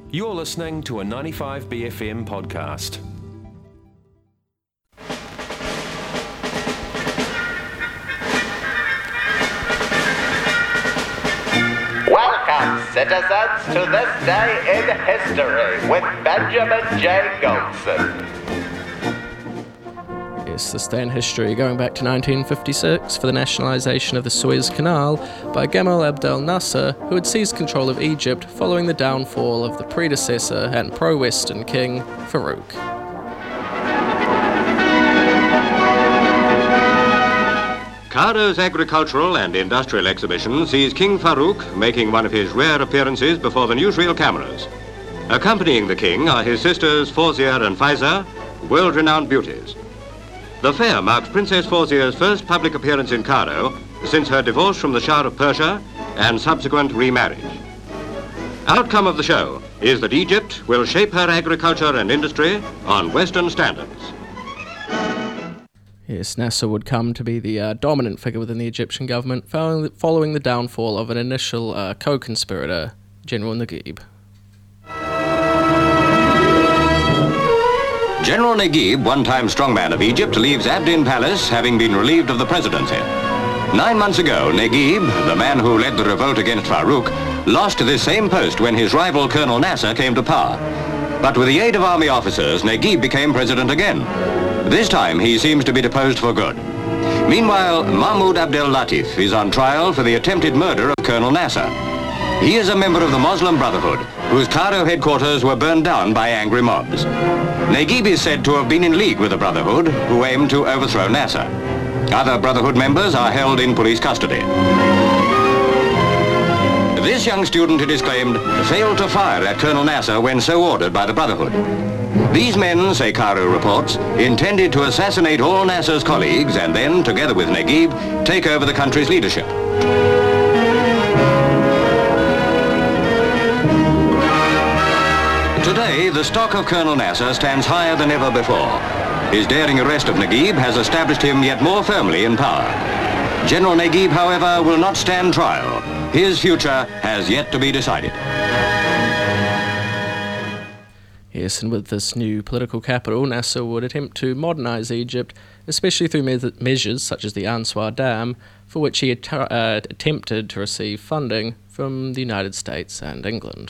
You're listening to a 95BFM podcast. Welcome, citizens, to this day in history with Benjamin J. Goldson. Yes, this day in history going back to 1956 for the nationalisation of the Suez Canal by Gamal Abdel Nasser, who had seized control of Egypt following the downfall of the predecessor and pro-Western king, Farouk. Cairo's agricultural and industrial exhibition sees King Farouk making one of his rare appearances before the newsreel cameras. Accompanying the king are his sisters Fawzia and Faiza, world-renowned beauties. The fair marks Princess Fawzia's first public appearance in Cairo since her divorce from the Shah of Persia and subsequent remarriage. Outcome of the show is that Egypt will shape her agriculture and industry on Western standards. Yes, Nasser would come to be the dominant figure within the Egyptian government following the downfall of an initial co-conspirator, General Naguib. General Naguib, one-time strongman of Egypt, leaves Abdin Palace having been relieved of the presidency. 9 months ago, Naguib, the man who led the revolt against Farouk, lost this same post when his rival Colonel Nasser came to power. But with the aid of army officers, Naguib became president again. This time, he seems to be deposed for good. Meanwhile, Mahmoud Abdel Latif is on trial for the attempted murder of Colonel Nasser. He is a member of the Muslim Brotherhood, whose Cairo headquarters were burned down by angry mobs. Naguib is said to have been in league with the Brotherhood, who aimed to overthrow Nasser. Other Brotherhood members are held in police custody. This young student, it is claimed, failed to fire at Colonel Nasser when so ordered by the Brotherhood. These men, say Cairo reports, intended to assassinate all Nasser's colleagues and then, together with Naguib, take over the country's leadership. Today, the stock of Colonel Nasser stands higher than ever before. His daring arrest of Naguib has established him yet more firmly in power. General Naguib, however, will not stand trial. His future has yet to be decided. Yes, and with this new political capital, Nasser would attempt to modernise Egypt, especially through measures such as the Answar Dam, for which he attempted to receive funding from the United States and England.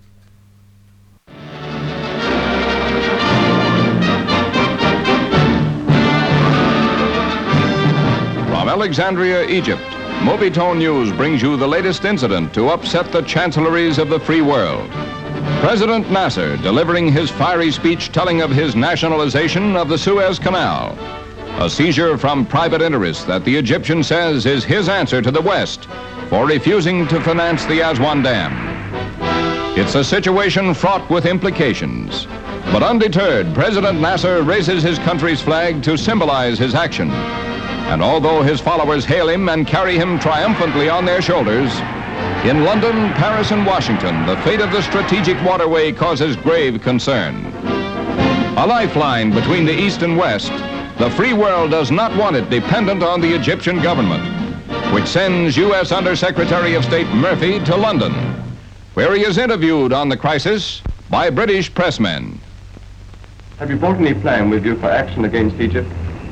From Alexandria, Egypt, Movietone News brings you the latest incident to upset the chancelleries of the free world. President Nasser delivering his fiery speech telling of his nationalization of the Suez Canal. A seizure from private interests that the Egyptian says is his answer to the West for refusing to finance the Aswan Dam. It's a situation fraught with implications. But undeterred, President Nasser raises his country's flag to symbolize his action. And although his followers hail him and carry him triumphantly on their shoulders, in London, Paris, and Washington, the fate of the strategic waterway causes grave concern. A lifeline between the East and West, the free world does not want it dependent on the Egyptian government, which sends U.S. Undersecretary of State Murphy to London, where he is interviewed on the crisis by British pressmen. Have you brought any plan with you for action against Egypt?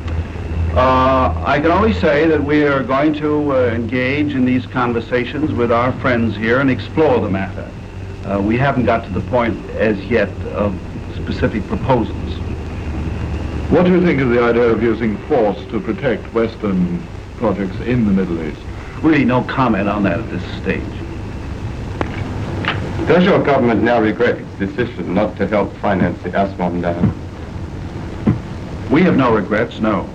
I can only say that we are going to engage in these conversations with our friends here and explore the matter. We haven't got to the point as yet of specific proposals. What do you think of the idea of using force to protect Western projects in the Middle East? Really no comment on that at this stage. Does your government now regret its decision not to help finance the Aswan Dam? We have no regrets, no.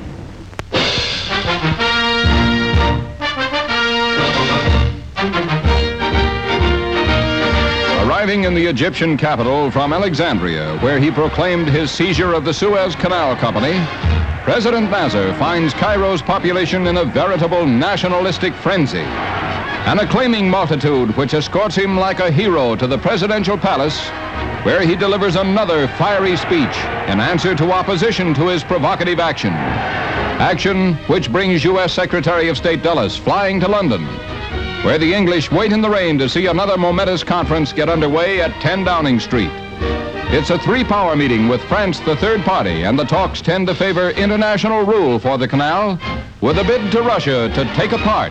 Arriving in the Egyptian capital from Alexandria, where he proclaimed his seizure of the Suez Canal Company, President Nasser finds Cairo's population in a veritable nationalistic frenzy. An acclaiming multitude which escorts him like a hero to the presidential palace, where he delivers another fiery speech in answer to opposition to his provocative action. Action which brings U.S. Secretary of State Dulles flying to London. where the English wait in the rain to see another momentous conference get underway at 10 Downing Street. It's a three-power meeting with France the third party, and the talks tend to favor international rule for the canal, with a bid to Russia to take a part.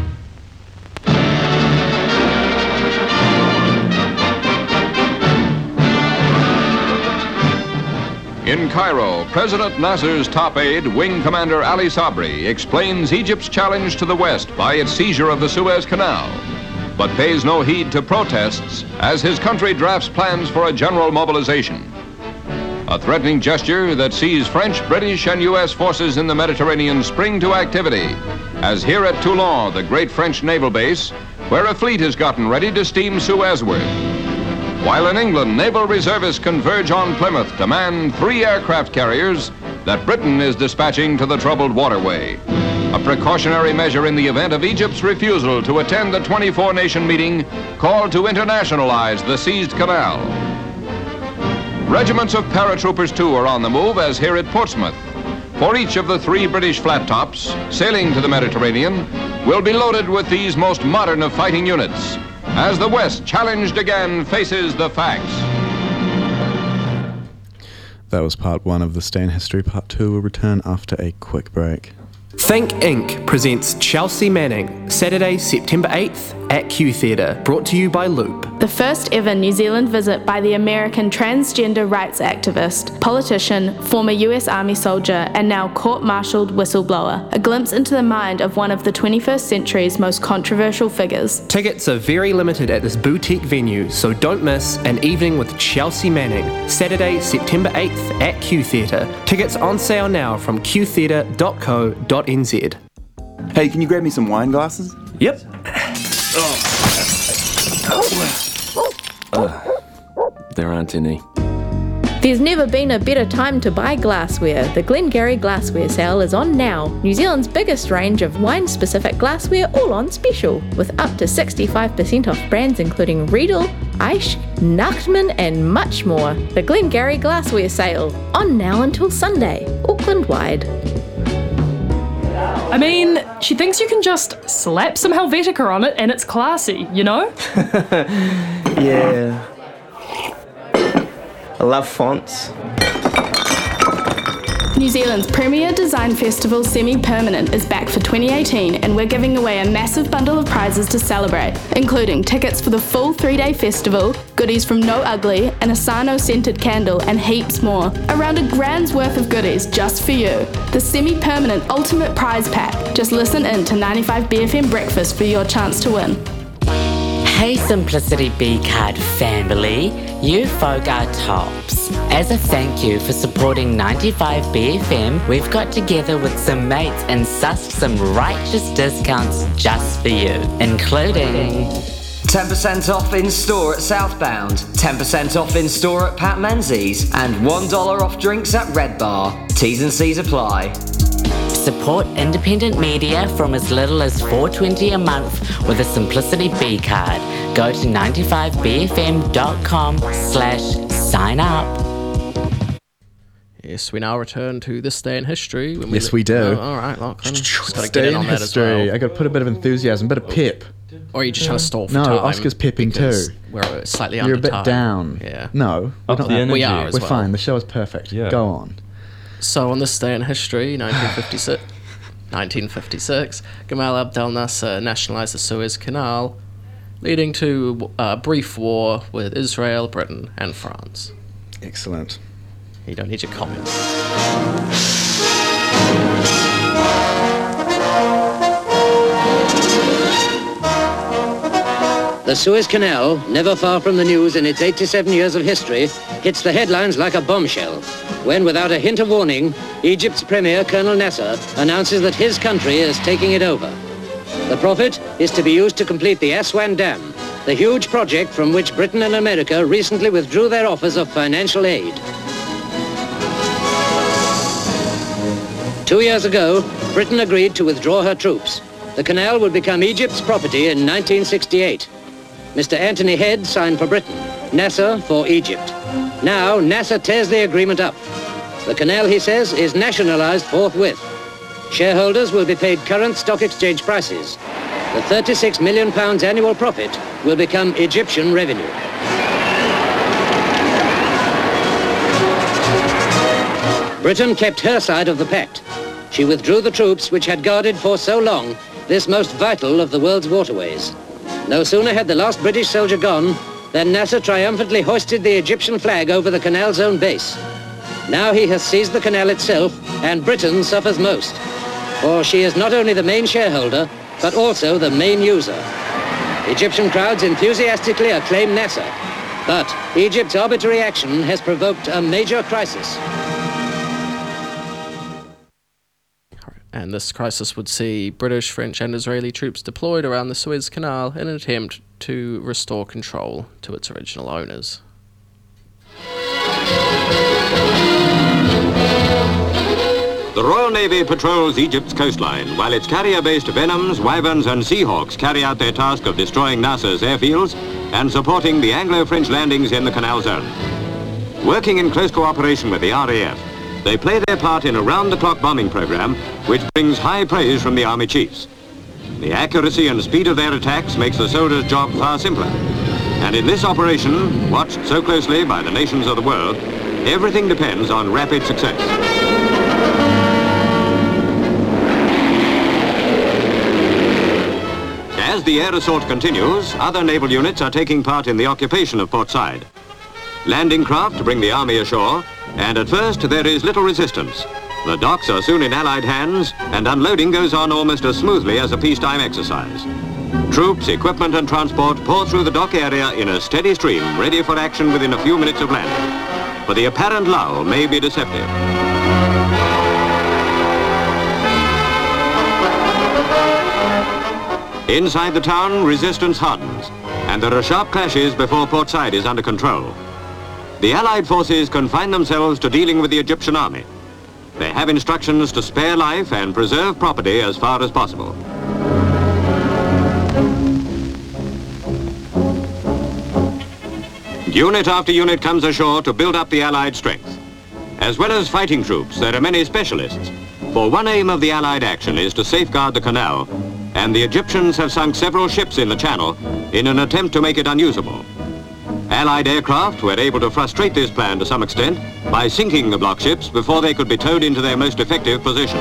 In Cairo, President Nasser's top aide, Wing Commander Ali Sabri, explains Egypt's challenge to the West by its seizure of the Suez Canal, but pays no heed to protests as his country drafts plans for a general mobilization. A threatening gesture that sees French, British, and U.S. forces in the Mediterranean spring to activity, as here at Toulon, the great French naval base, where a fleet has gotten ready to steam Suezward. While in England, naval reservists converge on Plymouth to man 3 aircraft carriers that Britain is dispatching to the troubled waterway. A precautionary measure in the event of Egypt's refusal to attend the 24-nation meeting called to internationalize the seized canal. Regiments of paratroopers, too, are on the move, as here at Portsmouth. For each of the 3 British flat tops sailing to the Mediterranean will be loaded with these most modern of fighting units, as the West, challenged again, faces the facts. That was part 1 of This Day in History. Part 2 will return after a quick break. Think Inc. presents Chelsea Manning, Saturday, September 8th at Q Theatre, brought to you by Loop. The first ever New Zealand visit by the American transgender rights activist, politician, former US Army soldier, and now court-martialed whistleblower. A glimpse into the mind of one of the 21st century's most controversial figures. Tickets are very limited at this boutique venue, so don't miss An Evening with Chelsea Manning, Saturday, September 8th at Q Theatre. Tickets on sale now from qtheatre.co.nz. Hey, can you grab me some wine glasses? Yep. There aren't any. There's never been a better time to buy glassware. The Glengarry Glassware Sale is on now. New Zealand's biggest range of wine-specific glassware all on special, with up to 65% off brands including Riedel, Aisch, Nachtmann and much more. The Glengarry Glassware Sale, on now until Sunday, Auckland-wide. I mean, she thinks you can just slap some Helvetica on it and it's classy, you know? Yeah. I love fonts. New Zealand's premier design festival, Semi-Permanent, is back for 2018, and we're giving away a massive bundle of prizes to celebrate, including tickets for the full 3-day festival, goodies from No Ugly, an Asano-scented candle, and heaps more. Around $1,000's worth of goodies just for you. The Semi-Permanent Ultimate Prize Pack. Just listen in to 95BFM Breakfast for your chance to win. Hey Simplicity B-Card family, you folk are tops. As a thank you for supporting 95BFM, we've got together with some mates and sussed some righteous discounts just for you, including 10% off in store at Southbound, 10% off in store at Pat Menzies, and $1 off drinks at Red Bar. T's and C's apply. Support independent media from as little as $4.20 a month with a Simplicity B card. Go to 95bfm.com/sign up. Yes, we now return to This Day in History. Yes, we do. Oh, all right, Lachlan. Just got to Day get in in on that History. as well. I got to put a bit of enthusiasm, a bit of pip. Or are you just trying to stall for no, time? No, Oscar's pipping too. We're slightly You're under a bit time. down. Yeah. No, Up the energy. We are as We're well. fine. The show is perfect. Yeah. Go on. So on This Day in History, 1956, Gamal Abdel Nasser nationalised the Suez Canal, leading to a brief war with Israel, Britain and France. Excellent. You don't need your comments. The Suez Canal, never far from the news in its 87 years of history, hits the headlines like a bombshell, when, without a hint of warning, Egypt's Premier, Colonel Nasser, announces that his country is taking it over. The profit is to be used to complete the Aswan Dam, the huge project from which Britain and America recently withdrew their offers of financial aid. 2 years ago, Britain agreed to withdraw her troops. The canal would become Egypt's property in 1968. Mr. Anthony Head signed for Britain, Nasser for Egypt. Now, Nasser tears the agreement up. The canal, he says, is nationalized forthwith. Shareholders will be paid current stock exchange prices. the £36 million annual profit will become Egyptian revenue. Britain kept her side of the pact. She withdrew the troops which had guarded for so long this most vital of the world's waterways. No sooner had the last British soldier gone than Nasser triumphantly hoisted the Egyptian flag over the canal's own base. Now he has seized the canal itself, and Britain suffers most, for she is not only the main shareholder, but also the main user. Egyptian crowds enthusiastically acclaim Nasser, but Egypt's arbitrary action has provoked a major crisis. And this crisis would see British, French and Israeli troops deployed around the Suez Canal in an attempt to restore control to its original owners. The Royal Navy patrols Egypt's coastline, while its carrier-based Venoms, Wyverns and Seahawks carry out their task of destroying Nasser's airfields and supporting the Anglo-French landings in the Canal Zone. Working in close cooperation with the RAF, they play their part in a round-the-clock bombing program, which brings high praise from the Army chiefs. The accuracy and speed of their attacks makes the soldiers' job far simpler. And in this operation, watched so closely by the nations of the world, everything depends on rapid success. As the air assault continues, other naval units are taking part in the occupation of Port Said. Landing craft bring the army ashore, and at first there is little resistance. The docks are soon in Allied hands, and unloading goes on almost as smoothly as a peacetime exercise. Troops, equipment and transport pour through the dock area in a steady stream, ready for action within a few minutes of landing. But the apparent lull may be deceptive. Inside the town, resistance hardens, and there are sharp clashes before Port Said is under control. The Allied forces confine themselves to dealing with the Egyptian army. They have instructions to spare life and preserve property as far as possible. Unit after unit comes ashore to build up the Allied strength. As well as fighting troops, there are many specialists, for one aim of the Allied action is to safeguard the canal, and the Egyptians have sunk several ships in the channel in an attempt to make it unusable. Allied aircraft were able to frustrate this plan to some extent by sinking the block ships before they could be towed into their most effective positions.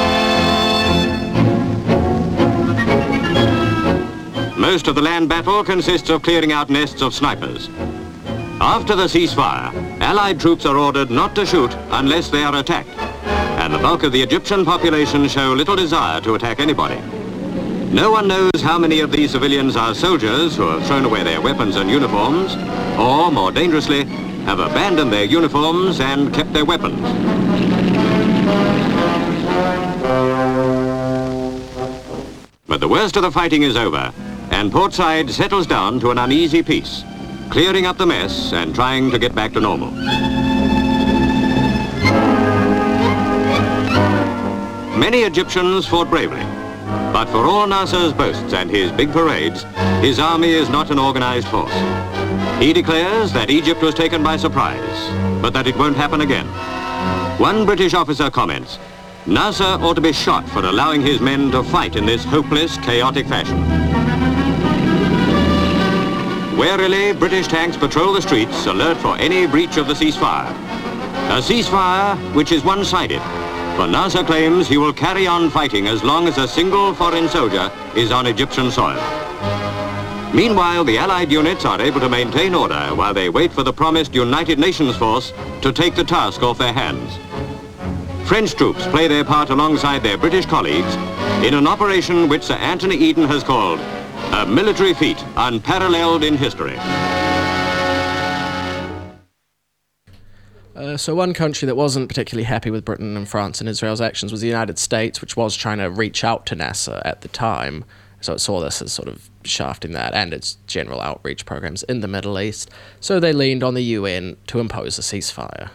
Most of the land battle consists of clearing out nests of snipers. After the ceasefire, Allied troops are ordered not to shoot unless they are attacked, and the bulk of the Egyptian population show little desire to attack anybody. No one knows how many of these civilians are soldiers who have thrown away their weapons and uniforms, or, more dangerously, have abandoned their uniforms and kept their weapons. But the worst of the fighting is over, and Port Said settles down to an uneasy peace, clearing up the mess and trying to get back to normal. Many Egyptians fought bravely. But for all Nasser's boasts and his big parades, his army is not an organized force. He declares that Egypt was taken by surprise, but that it won't happen again. One British officer comments, Nasser ought to be shot for allowing his men to fight in this hopeless, chaotic fashion. Warily, British tanks patrol the streets, alert for any breach of the ceasefire. A ceasefire which is one-sided. For Nasser claims he will carry on fighting as long as a single foreign soldier is on Egyptian soil. Meanwhile, the Allied units are able to maintain order while they wait for the promised United Nations force to take the task off their hands. French troops play their part alongside their British colleagues in an operation which Sir Anthony Eden has called a military feat unparalleled in history. So one country that wasn't particularly happy with Britain and France and Israel's actions was the United States, which was trying to reach out to Nasser at the time. So it saw this as sort of shafting that and its general outreach programs in the Middle East. So they leaned on the UN to impose a ceasefire.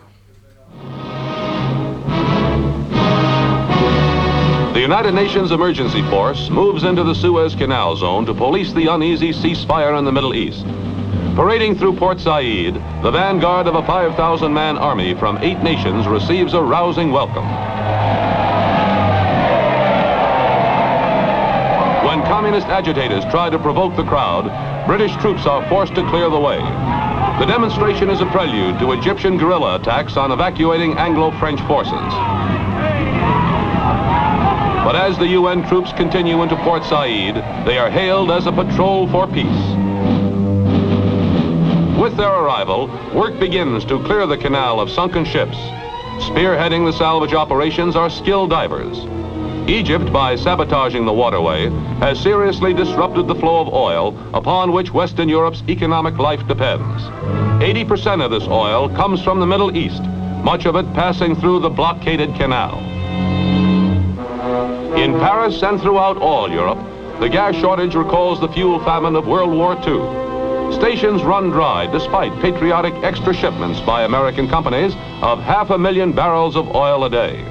The United Nations Emergency Force moves into the Suez Canal Zone to police the uneasy ceasefire in the Middle East. Parading through Port Said, the vanguard of a 5,000-man army from 8 nations receives a rousing welcome. When communist agitators try to provoke the crowd, British troops are forced to clear the way. The demonstration is a prelude to Egyptian guerrilla attacks on evacuating Anglo-French forces. But as the UN troops continue into Port Said, they are hailed as a patrol for peace. With their arrival, work begins to clear the canal of sunken ships. Spearheading the salvage operations are skilled divers. Egypt, by sabotaging the waterway, has seriously disrupted the flow of oil upon which Western Europe's economic life depends. 80% of this oil comes from the Middle East, much of it passing through the blockaded canal. In Paris and throughout all Europe, the gas shortage recalls the fuel famine of World War II. Stations run dry despite patriotic extra shipments by American companies of 500,000 barrels of oil a day.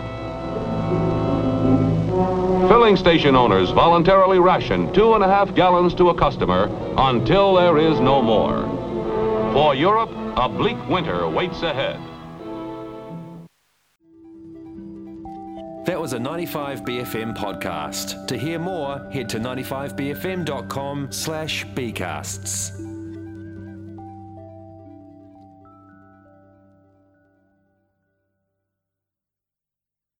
Filling station owners voluntarily ration 2.5 gallons to a customer until there is no more. For Europe, a bleak winter waits ahead. That was a 95BFM podcast. To hear more, head to 95bfm.com/bcasts.